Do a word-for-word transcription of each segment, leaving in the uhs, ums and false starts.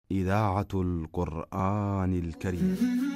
إذاعة القرآن الكريم.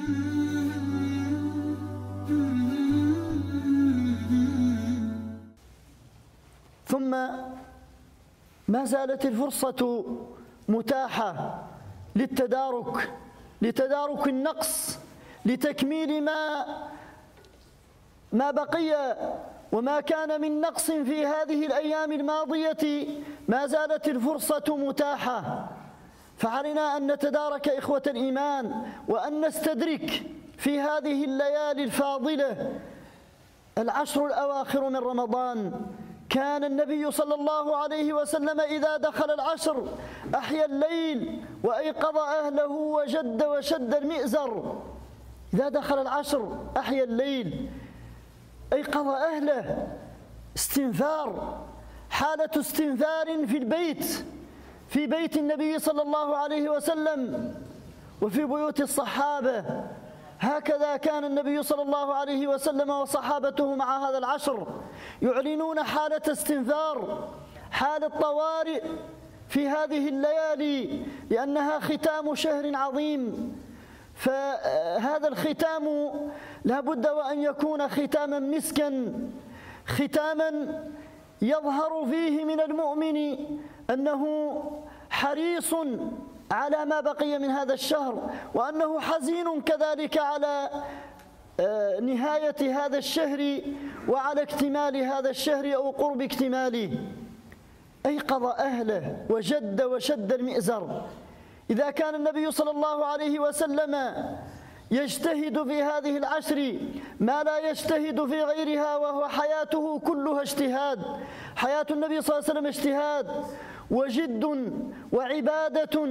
ثم ما زالت الفرصة متاحة للتدارك لتدارك النقص، لتكميل ما ما بقي وما كان من نقص في هذه الأيام الماضية. ما زالت الفرصة متاحة، فعلينا أن نتدارك إخوة الإيمان وأن نستدرك في هذه الليالي الفاضلة العشر الأواخر من رمضان. كان النبي صلى الله عليه وسلم إذا دخل العشر أحيا الليل وأيقظ أهله وجد وشد المئزر. إذا دخل العشر أحيا الليل، أيقظ أهله، استنفار، حالة استنفار في البيت، في بيت النبي صلى الله عليه وسلم وفي بيوت الصحابة. هكذا كان النبي صلى الله عليه وسلم وصحابته مع هذا العشر، يعلنون حالة استنفار، حالة طوارئ في هذه الليالي، لأنها ختام شهر عظيم. فهذا الختام لا بد وأن يكون ختاما مسكا، ختاما يظهر فيه من المؤمن أنه حريص على ما بقي من هذا الشهر، وأنه حزين كذلك على نهاية هذا الشهر وعلى اكتمال هذا الشهر أو قرب اكتماله. أيقظ أهله وجد وشد المئزر. إذا كان النبي صلى الله عليه وسلم يجتهد في هذه العشر ما لا يجتهد في غيرها، وهو حياته كلها اجتهاد، حياة النبي صلى الله عليه وسلم اجتهاد وجد وعبادة،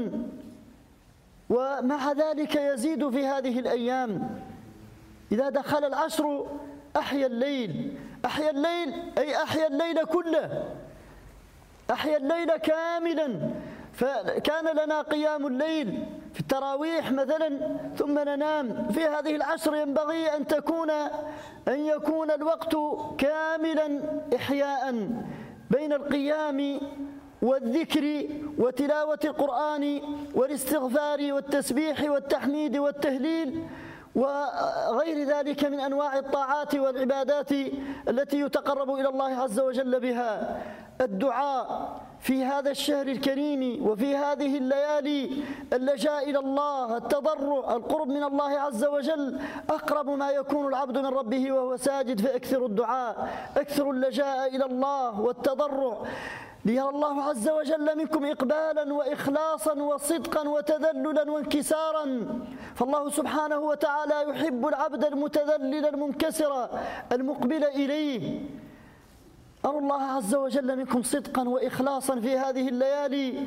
ومع ذلك يزيد في هذه الأيام. إذا دخل العشر أحيا الليل، أحيا الليل أي أحيا الليل كله، أحيا الليل كاملا. فكان لنا قيام الليل في التراويح مثلا ثم ننام. في هذه العشر ينبغي أن تكون أن يكون الوقت كاملا إحياء بين القيام والذكر وتلاوة القرآن والاستغفار والتسبيح والتحميد والتهليل وغير ذلك من أنواع الطاعات والعبادات التي يتقرب إلى الله عز وجل بها. الدعاء في هذا الشهر الكريم وفي هذه الليالي، اللجاء إلى الله، التضرع، القرب من الله عز وجل، أقرب ما يكون العبد من ربه وهو ساجد. فأكثروا الدعاء، أكثروا اللجاء إلى الله والتضرع، ليرى الله عز وجل منكم إقبالا وإخلاصا وصدقا وتذللا وانكسارا. فالله سبحانه وتعالى يحب العبد المتذلل المنكسر المقبل إليه. أرى الله عز وجل منكم صدقا وإخلاصا في هذه الليالي،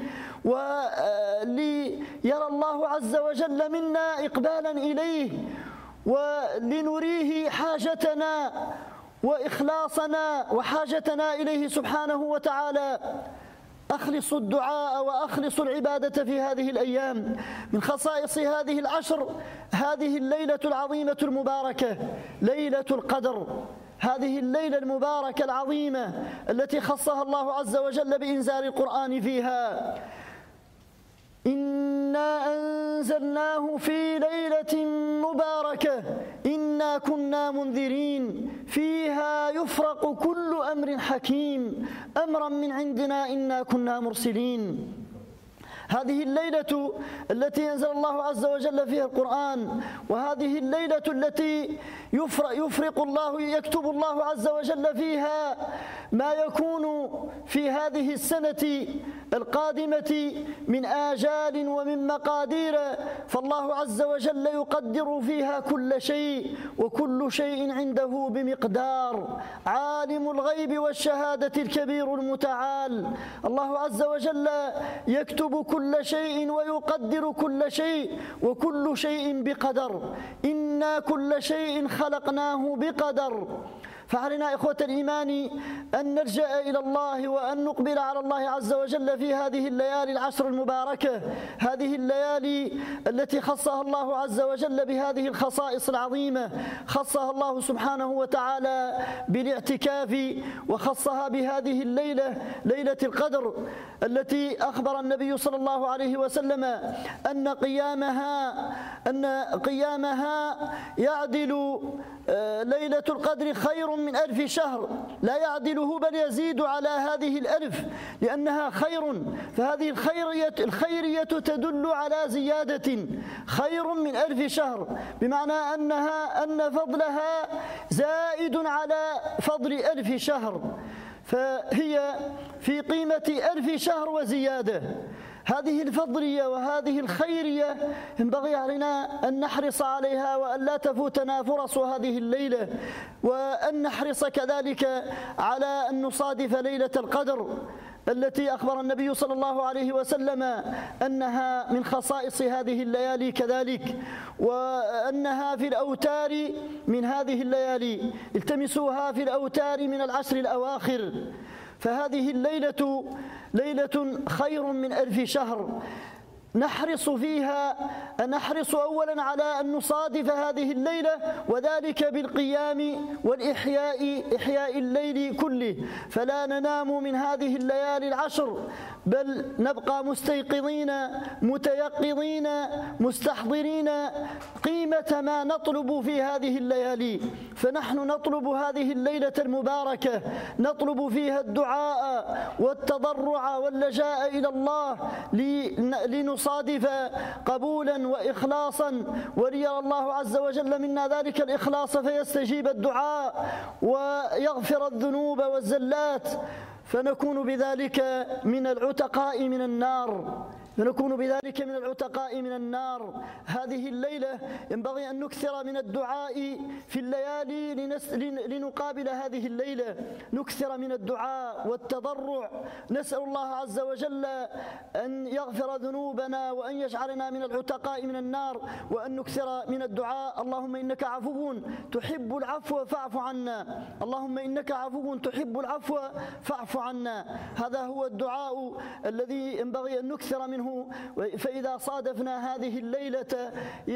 وليرى الله عز وجل منا إقبالا إليه، ولنريه حاجتنا وإخلاصنا وحاجتنا إليه سبحانه وتعالى. أخلصوا الدعاء وأخلصوا العبادة في هذه الأيام. من خصائص هذه العشر هذه الليلة العظيمة المباركة، ليلة القدر، هذه الليلة المباركة العظيمة التي خصها الله عز وجل بإنزال القرآن فيها. إنا أنزلناه في ليلة مباركة إنا كنا منذرين فيها يفرق كل أمر حكيم أمرا من عندنا إنا كنا مرسلين. هذه الليلة التي أنزل الله عز وجل فيها القرآن، وهذه الليلة التي يفرق الله يكتب الله عز وجل فيها ما يكون في هذه السنة القادمة من آجال ومن مقادير. فالله عز وجل يقدر فيها كل شيء، وكل شيء عنده بمقدار. عالم الغيب والشهادة الكبير المتعال. الله عز وجل يكتب كل شيء ويقدر كل شيء، وكل شيء بقدر. إنا كل شيء خلقناه بقدر. فعلينا إخوة الإيمان أن نلجأ إلى الله وأن نقبل على الله عز وجل في هذه الليالي العشر المباركة، هذه الليالي التي خصها الله عز وجل بهذه الخصائص العظيمة. خصها الله سبحانه وتعالى بالاعتكاف، وخصها بهذه الليلة ليلة القدر التي أخبر النبي صلى الله عليه وسلم أن قيامها أن قيامها يعدل ليلة القدر خير من ألف شهر، لا يعدله بل يزيد على هذه الألف لأنها خير. فهذه الخيرية, الخيرية تدل على زيادة، خير من ألف شهر، بمعنى أنها أن فضلها زائد على فضل ألف شهر، فهي في قيمة ألف شهر وزيادة. هذه الفضلية وهذه الخيرية ينبغي علينا أن نحرص عليها وأن لا تفوتنا فرص هذه الليلة، وأن نحرص كذلك على أن نصادف ليلة القدر التي أخبر النبي صلى الله عليه وسلم أنها من خصائص هذه الليالي كذلك، وأنها في الأوتار من هذه الليالي. التمسوها في الأوتار من العشر الأواخر، فهذه الليلة ليلة خير من ألف شهر. نحرص فيها نحرص أولا على أن نصادف هذه الليلة، وذلك بالقيام والإحياء إحياء الليل كله، فلا ننام من هذه الليالي العشر، بل نبقى مستيقظين متيقظين مستحضرين قيمة ما نطلب في هذه الليالي. فنحن نطلب هذه الليلة المباركة، نطلب فيها الدعاء والتضرع واللجاء إلى الله لنصادف قبولا وإخلاصا، وليرى الله عز وجل منا ذلك الإخلاص فيستجيب الدعاء ويغفر الذنوب والزلات، فنكون بذلك من العتقاء من النار فنكون بذلك من العتقاء من النار. هذه الليلة ينبغي أن نكثر من الدعاء في الليالي لنقابل هذه الليلة، نكثر من الدعاء والتضرع، نسأل الله عز وجل أن يغفر ذنوبنا وأن يجعلنا من العتقاء من النار، وأن نكثر من الدعاء. اللهم إنك عفو تحب العفو فاعف عنا، اللهم إنك عفو تحب العفو فاعف عنا. هذا هو الدعاء الذي ينبغي أن نكثر منه، فإذا صادفنا هذه الليلة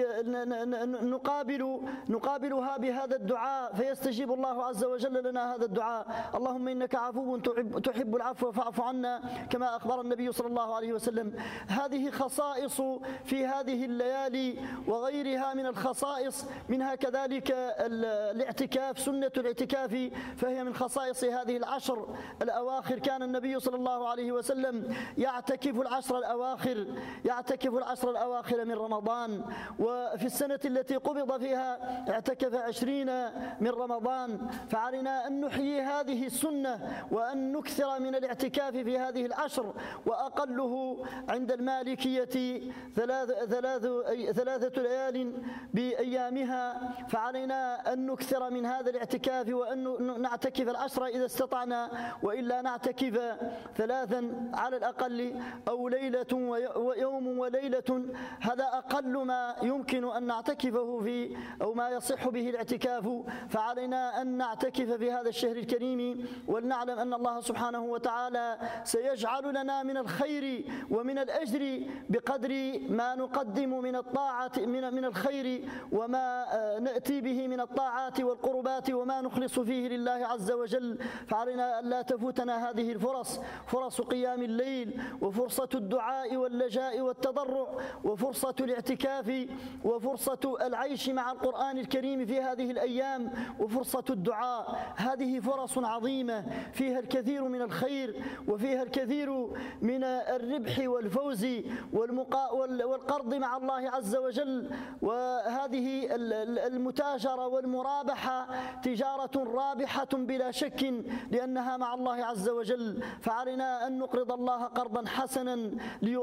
نقابل نقابلها بهذا الدعاء فيستجيب الله عز وجل لنا هذا الدعاء. اللهم إنك عفو تحب العفو فاعف عنا، كما أخبر النبي صلى الله عليه وسلم. هذه خصائص في هذه الليالي وغيرها من الخصائص، منها كذلك الاعتكاف، سنة الاعتكاف، فهي من خصائص هذه العشر الأواخر. كان النبي صلى الله عليه وسلم يعتكف العشر الأواخر يعتكف العشر الأواخر من رمضان، وفي السنة التي قبض فيها اعتكف عشرين من رمضان. فعلينا أن نحيي هذه السنة وأن نكثر من الاعتكاف في هذه العشر، وأقله عند المالكية ثلاث ثلاث ثلاثة ليال بأيامها. فعلينا أن نكثر من هذا الاعتكاف وأن نعتكف العشر إذا استطعنا، وإلا نعتكف ثلاثا على الأقل، أو ليلة ويوم وليلة. هذا أقل ما يمكن أن نعتكفه في أو ما يصح به الاعتكاف. فعلينا أن نعتكف في هذا الشهر الكريم، ولنعلم أن الله سبحانه وتعالى سيجعل لنا من الخير ومن الأجر بقدر ما نقدم من الطاعة من من الخير، وما نأتي به من الطاعات والقربات، وما نخلص فيه لله عز وجل. فعلينا أن لا تفوتنا هذه الفرص، فرص قيام الليل، وفرصة الدعاء واللجاء والتضرع، وفرصة الاعتكاف، وفرصة العيش مع القرآن الكريم في هذه الأيام، وفرصة الدعاء. هذه فرص عظيمة فيها الكثير من الخير، وفيها الكثير من الربح والفوز والقرض مع الله عز وجل. وهذه المتاجرة والمرابحة تجارة رابحة بلا شك، لأنها مع الله عز وجل. فعلينا أن نقرض الله قرضا حسنا ليضاعف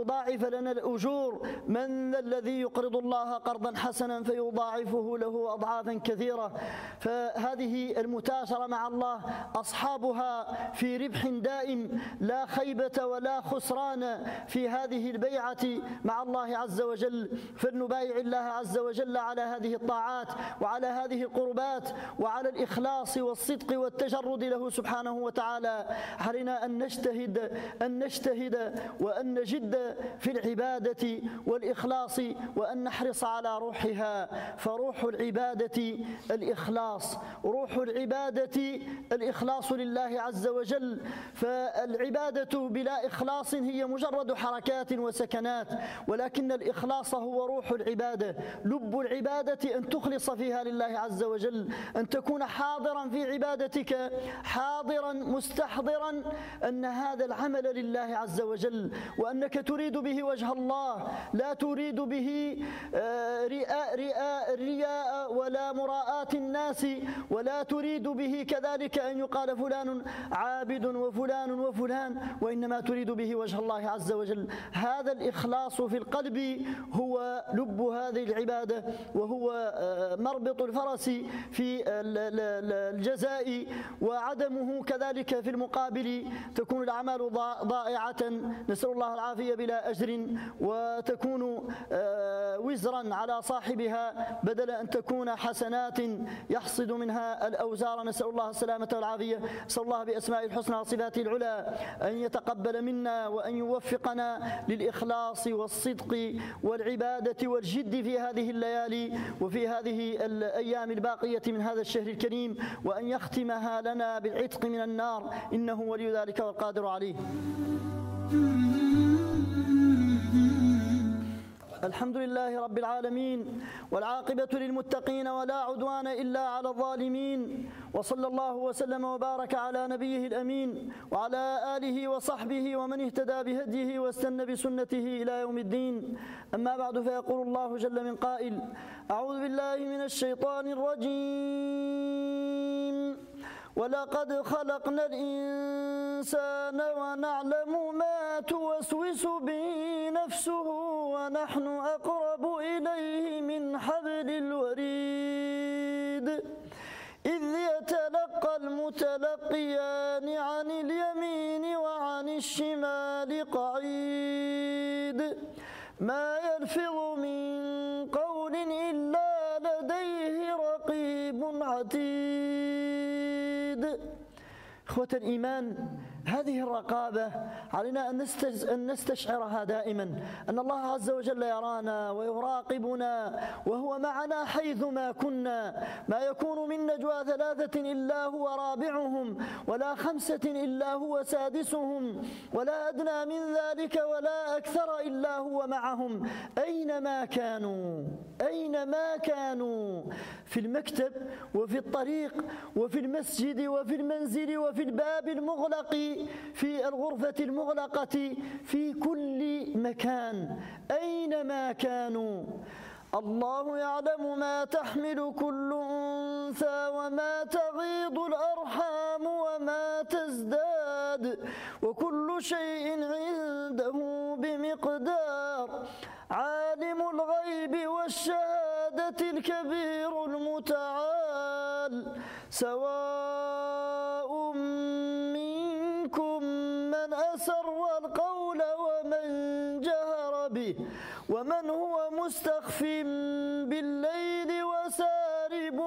يضاعف لنا الأجور. من الذي يقرض الله قرضا حسنا فيضاعفه له أضعافا كثيرة؟ فهذه المتاجرة مع الله أصحابها في ربح دائم، لا خيبة ولا خسران في هذه البيعة مع الله عز وجل. فلنبايع الله عز وجل على هذه الطاعات وعلى هذه القربات وعلى الإخلاص والصدق والتجرد له سبحانه وتعالى. علينا أن نجتهد أن نجتهد وأن نجد في العبادة والإخلاص وأن نحرص على روحها. فروح العبادة الإخلاص، روح العبادة الإخلاص لله عز وجل. فالعبادة بلا إخلاص هي مجرد حركات وسكنات، ولكن الإخلاص هو روح العبادة. لب العبادة أن تخلص فيها لله عز وجل، أن تكون حاضرا في عبادتك، حاضرا مستحضرا أن هذا العمل لله عز وجل، وأنك تريد به وجه الله، لا تريد به رئاء رئاء رياء ولا مراءات الناس، ولا تريد به كذلك أن يقال فلان عابد وفلان وفلان، وإنما تريد به وجه الله عز وجل. هذا الإخلاص في القلب هو لب هذه العبادة، وهو مربط الفرس في الجزاء، وعدمه كذلك في المقابل تكون الأعمال ضائعة، نسأل الله العافية بلا أجر، وتكون وزرا على صاحبها بدل أن تكون حسنات يحصد منها الأوزار. نسأل الله السلامة والعافية. نسأل الله بأسماء الحسنى وصفاته العلى أن يتقبل منا وأن يوفقنا للإخلاص والصدق والعبادة والجد في هذه الليالي وفي هذه الأيام الباقية من هذا الشهر الكريم، وأن يختمها لنا بالعتق من النار، إنه ولي ذلك والقادر عليه. الحمد لله رب العالمين، والعاقبة للمتقين ولا عدوان إلا على الظالمين، وصلى الله وسلم وبارك على نبيه الأمين وعلى آله وصحبه ومن اهتدى بهديه واستنى بسنته إلى يوم الدين. أما بعد، فيقول الله جل من قائل: أعوذ بالله من الشيطان الرجيم: ولقد خلقنا الإنسان ونعلم ما توسوس به نفسه ونحن أقرب إليه من حبل الوريد إذ يتلقى المتلقيان عن اليمين وعن الشمال قعيد ما يلفظ من قول إلا لديه رقيب عتيد. إخوة الإيمان، هذه الرقابة علينا أن نستشعرها دائما، أن الله عز وجل يرانا ويراقبنا وهو معنا حيثما كنا. ما يكون من نجوى ثلاثة إلا هو رابعهم، ولا خمسة إلا هو سادسهم، ولا أدنى من ذلك ولا أكثر إلا هو معهم أينما كانوا أينما كانوا في المكتب وفي الطريق وفي المسجد وفي المنزل وفي الباب المغلق، في الغرفة المغلقة، في كل مكان أينما كانوا. الله يعلم ما تحمل كل أنثى وما تغيض الأرحام وما تزداد وكل شيء عنده بمقدار. عالم الغيب والشهادة الكبير المتعال. سواء منكم من أسر القول ومن جهر به ومن هو مستخف بالليل وسارب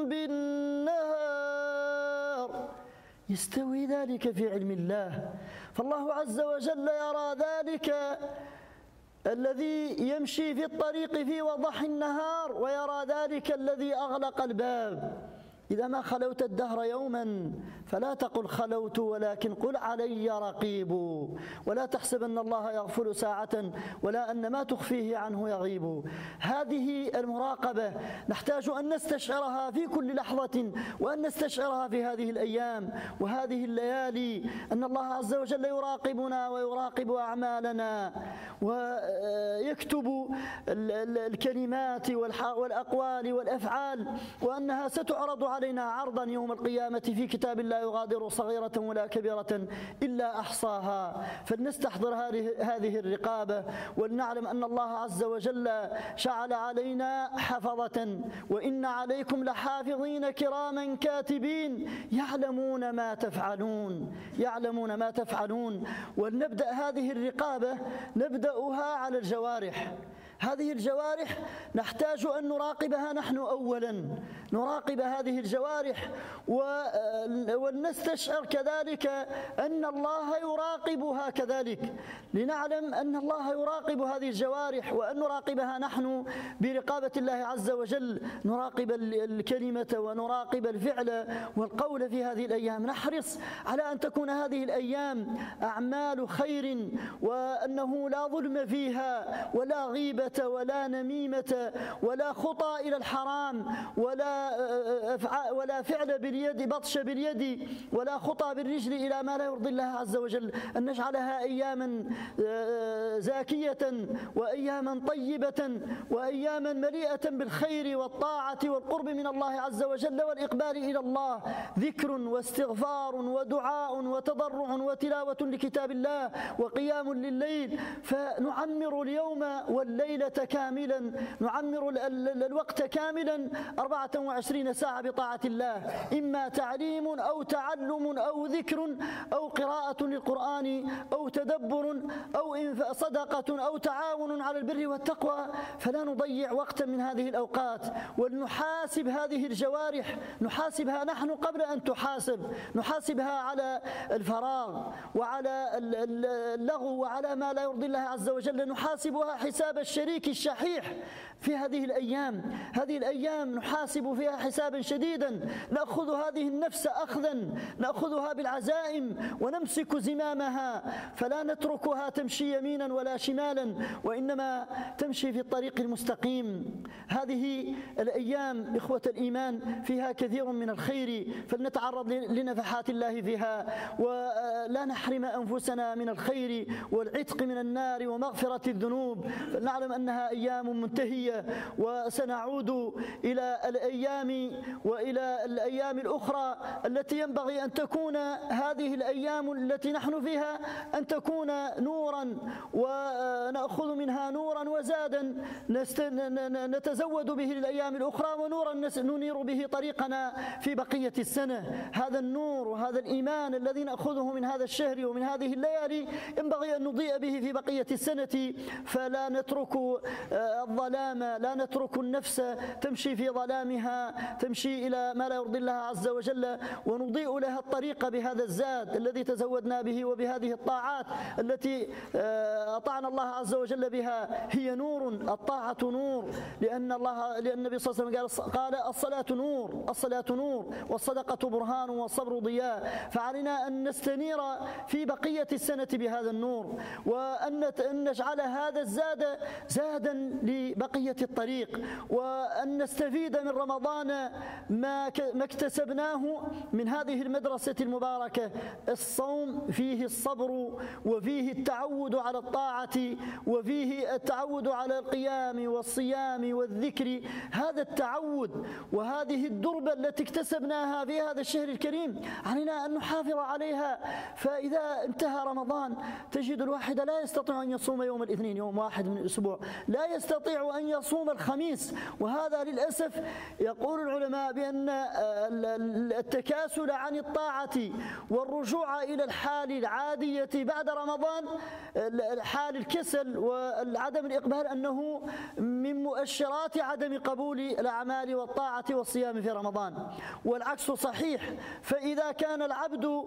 بالنهار. يستوي ذلك في علم الله، فالله عز وجل يرى ذلك الذي يمشي في الطريق في وضح النهار، ويرى ذلك الذي أغلق الباب. إذا ما خلوت الدهر يوما فلا تقل خلوت، ولكن قل علي رقيب. ولا تحسب أن الله يغفل ساعة ولا أن ما تخفيه عنه يغيب. هذه المراقبة نحتاج أن نستشعرها في كل لحظة، وأن نستشعرها في هذه الأيام وهذه الليالي، أن الله عز وجل يراقبنا ويراقب أعمالنا، ويعلم ويكتب الكلمات والأقوال والأفعال، وأنها ستعرض علينا عرضا يوم القيامة في كتاب لا يغادر صغيرة ولا كبيرة إلا أحصاها. فلنستحضر هذه الرقابة، ولنعلم أن الله عز وجل جعل علينا حفظة، وإن عليكم لحافظين كراما كاتبين يعلمون ما تفعلون يعلمون ما تفعلون. ولنبدأ هذه الرقابة نبدأها على الجوارح. هذه الجوارح نحتاج أن نراقبها نحن أولا، نراقب هذه الجوارح ولنستشعر كذلك أن الله يراقبها كذلك، لنعلم أن الله يراقب هذه الجوارح وأن نراقبها نحن برقابة الله عز وجل، نراقب الكلمة ونراقب الفعل والقول في هذه الأيام. نحرص على أن تكون هذه الأيام أعمال خير، وأنه لا ظلم فيها ولا غيبة ولا نميمة ولا خطى إلى الحرام ولا ولا فعل باليد بطش باليد ولا خطى بالرجل إلى ما لا يرضي الله عز وجل. أن نجعلها أياما زاكية وأياما طيبة وأياما مليئة بالخير والطاعة والقرب من الله عز وجل والإقبال إلى الله، ذكر واستغفار ودعاء وتضرع وتلاوة لكتاب الله وقيام لليل، فنعمر اليوم والليلة كاملا، نعمر الوقت كاملا أربعة وعشرين ساعة بطاعة الله، إما تعليم أو تعلم أو ذكر أو قراءة للقرآن أو تدبر أو صدقة أو تعاون على البر والتقوى. فلا نضيع وقتا من هذه الأوقات، ولنحاسب هذه الجوارح، نحاسبها نحن قبل أن تحاسب، نحاسبها على الفراغ وعلى اللغو وعلى ما لا يرضي الله عز وجل، نحاسبها حساب الشريك الشحيح في هذه الأيام. هذه الأيام نحاسب فيها حسابا شديدا، نأخذ هذه النفس أخذا، نأخذها بالعزائم ونمسك زمامها، فلا نتركها تمشي يمينا ولا شمالا، وإنما تمشي في الطريق المستقيم. هذه الأيام إخوة الإيمان فيها كثير من الخير، فلنتعرض لنفحات الله فيها، ولا نحرم أنفسنا من الخير والعتق من النار ومغفرة الذنوب. فلنعلم أنها أيام منتهية، وسنعود إلى الأيام وإلى الأيام الأخرى التي ينبغي أن تكون هذه الأيام التي نحن فيها أن تكون نورا، ونأخذ منها نورا وزادا نتزود به للأيام الأخرى، ونورا ننير به طريقنا في بقية السنة. هذا النور وهذا الإيمان الذي نأخذه من هذا الشهر ومن هذه الليالي ينبغي أن نضيء به في بقية السنة، فلا نترك الظلام، لا نترك النفس تمشي في ظلامها، تمشي إلى ما لا يرضي الله عز وجل، ونضيء لها الطريق بهذا الزاد الذي تزودنا به وبهذه الطاعات التي أطعنا الله عز وجل بها. هي نور، الطاعة نور، لأن الله لأن النبي صلى الله عليه وسلم قال الصلاة نور، الصلاة نور والصدقة برهان والصبر ضياء. فعلينا أن نستنير في بقية السنة بهذا النور، وأن نجعل هذا الزاد زادا لبقية الطريق، وأن نستفيد من رمضان ما ما اكتسبناه من هذه المدرسة المباركة. الصوم فيه الصبر، وفيه التعود على الطاعة، وفيه التعود على القيام والصيام والذكر. هذا التعود وهذه الدربة التي اكتسبناها في هذا الشهر الكريم علينا أن نحافظ عليها. فإذا انتهى رمضان تجد الواحد لا يستطيع أن يصوم يوم الاثنين، يوم واحد من الأسبوع، لا يستطيع أن يصوم الخميس. وهذا للأسف يقول العلماء بأن التكاسل عن الطاعة والرجوع إلى الحال العادية بعد رمضان، حال الكسل وعدم الإقبال، أنه من مؤشرات عدم قبول الأعمال والطاعة والصيام في رمضان. والعكس صحيح، فإذا كان العبد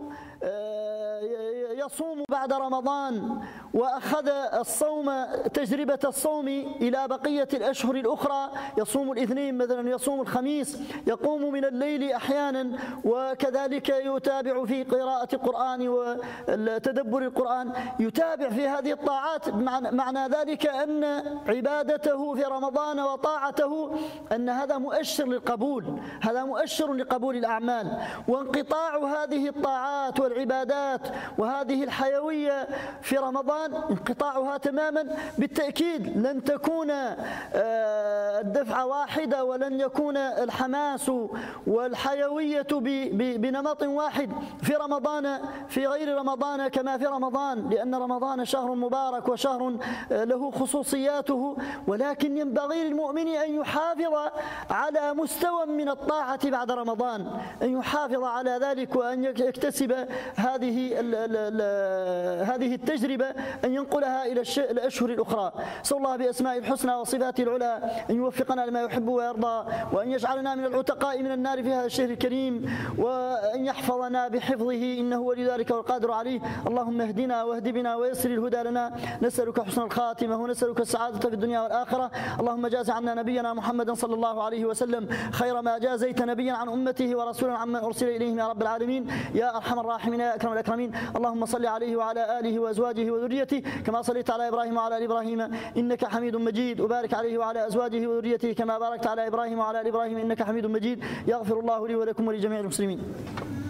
يصوم بعد رمضان وأخذ الصوم تجربة الصوم إلى بقية الأشهر الأخرى، يصوم الاثنين مثلا، يصوم الخميس، يقوم من الليل أحيانا، وكذلك يتابع في قراءة القرآن وتدبر القرآن، يتابع في هذه الطاعات. معنى ذلك أن عبادته في رمضان وطاعته أن هذا مؤشر للقبول، هذا مؤشر لقبول الأعمال. وانقطاع هذه الطاعات والعبادات وهذه الحيوية في رمضان، انقطاعها تماما بالتأكيد لن تكون الدفعة واحدة، ولن يكون الحماس والحيوية بنمط واحد في رمضان في غير رمضان كما في رمضان، لأن رمضان شهر مبارك وشهر له خصوصياته. ولكن ينبغي للمؤمن أن يحافظ على مستوى من الطاعة بعد رمضان، أن يحافظ على ذلك وأن يكتسب هذه هذه التجربة، أن ينقلها إلى الأشهر الأخرى. أسأل الله بأسمائه الحسنى وصفاته العلى أن يوفقنا لما يحب ويرضى، وأن يجعلنا من العتقاء من النار في هذا الشهر الكريم، وأن يحفظنا بحفظه إنه ولي ذلك والقادر عليه. اللهم اهدنا واهد بنا ويسر الهدى لنا، نسألك حسن الخاتمة ونسألك السعادة في الدنيا والآخرة. اللهم جاز عنا نبينا محمد صلى الله عليه وسلم خير ما جازيت نبيا عن أمته ورسولا عمن أرسل إليهم يا رب العالمين يا أرحم الراحمين يا أكرم الأكرمين. اللهم صل عليه وعلى آله وأزواجه وذريته كما صليت على إبراهيم وعلى آل إبراهيم إنك حميد مجيد، وبارك عليه وعلى أزواجه وذريته كما باركت على إبراهيم وعلى آل إبراهيم إنك حميد مجيد. يغفر الله لي ولكم ولجميع المسلمين.